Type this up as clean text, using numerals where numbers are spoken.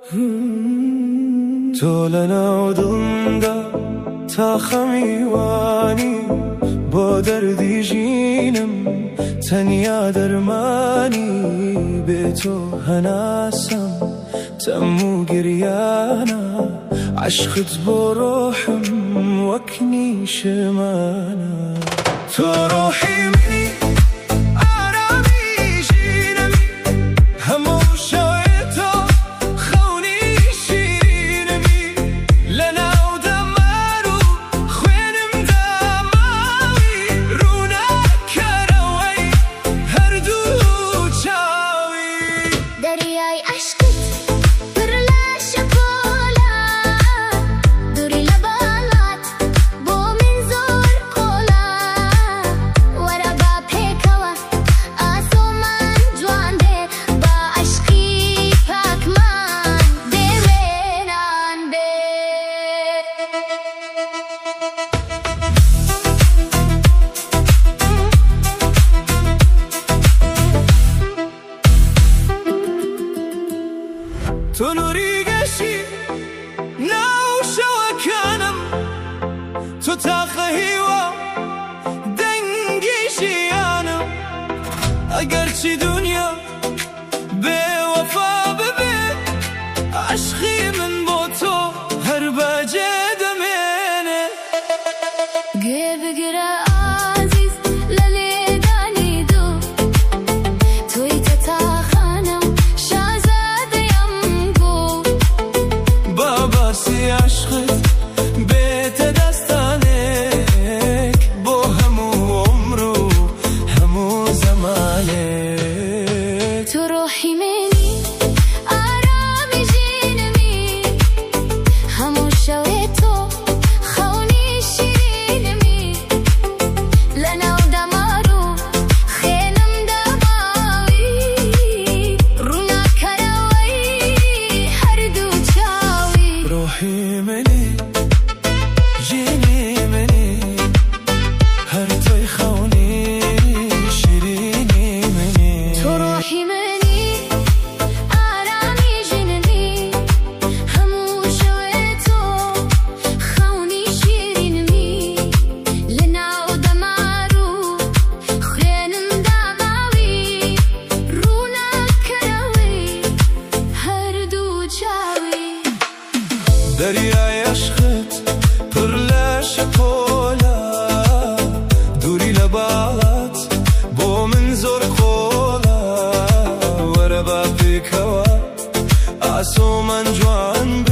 تۆ لە ناو دڵمدا تا خەمیوانی بۆ دەردی ژینم تەنیا دەرمانی بێ تۆ هەناسەم تەموو گریانە عەشقت بۆ ڕۆحم وەک نیشمانە تۆ ڕۆحی منی ئارامی ژینمی هەموو شەوێ تۆ خەونی شیرینمی لە ناو دەمار و خوێنمدا ماوی ڕووناکەرەوەی هەردوو چاوی دەریای عەشقت پڕ لە شەپۆلە دووری لە باڵات بۆ من زۆر قۆڵە وەرە با پێکەوە ئاسۆمان جوان بێ با عەشقی پاکمان دێوێنان بێ تۆ نووری گەشی ناو شەوەکانم تۆ تاقە هیوا دەنگی ژیانم ئەگەرچی دونیا بێوەفا ببێ عەشقی من بۆ تۆ هەر بەجێ دەمێنێ گوێ بگرە ئازیز لە لێدانی دوو تۆی تەتاخانم شازادەیم بوو با باسی عەشقت بێتە دەستانێک بۆ هەموو عومر و هەموو زەمانێک تۆ ڕۆحی منی ئارامی ژینمی هەموو شەوێ تۆ خەونی شیرینمی لە ناو دەمار و خوێنمدا ماوی ڕووناکەرەوەی هەردوو چاوی ڕۆحی منی ژینی منی هەر تۆی خەونی شیرینی منی تۆ ڕۆحی منی ئارامی ژینمی هەموو شەوێ تۆ خەونی شیرینمی لە ناو دەمار و خوێنمدا ماوی ڕووناکەرەوەی هەردوو چاوی دەریای عەشقت پڕ لە شەپۆلە دووری لە باڵات بۆ من زۆر قۆڵە وەرە با پێکەوە ئاسۆمان جوان بێ